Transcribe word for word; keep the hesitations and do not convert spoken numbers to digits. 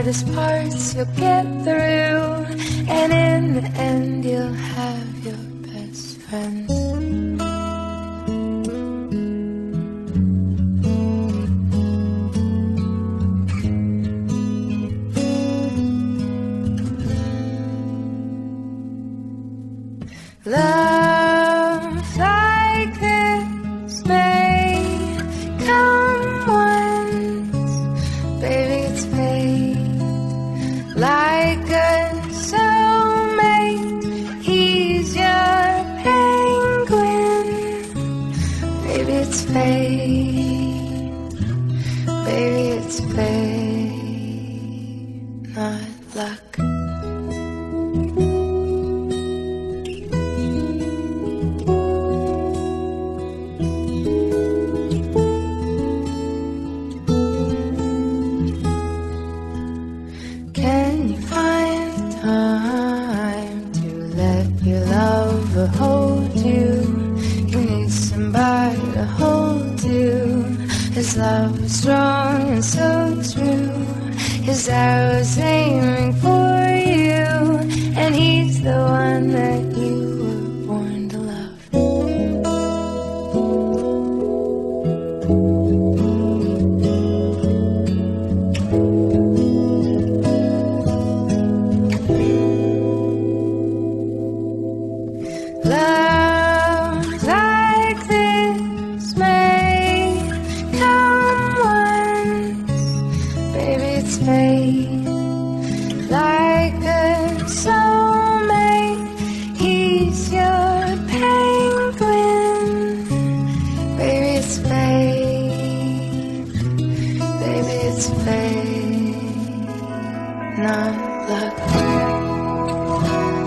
hardest parts you'll get through, and in the end you'll have your best friends. Love like this may come once, baby, it's fate. Like a soulmate, he's your penguin, baby, it's fate. Baby, it's fate, not luck. Can you find time to let your lover hold you? You need somebody to hold you. His love is strong and so true. His arrows aiming for you, and he's the one that you were born to love. Love like this may come once, baby, it's fate. Like a soulmate, he's your penguin, baby, it's fate. Baby, it's fate, not luck.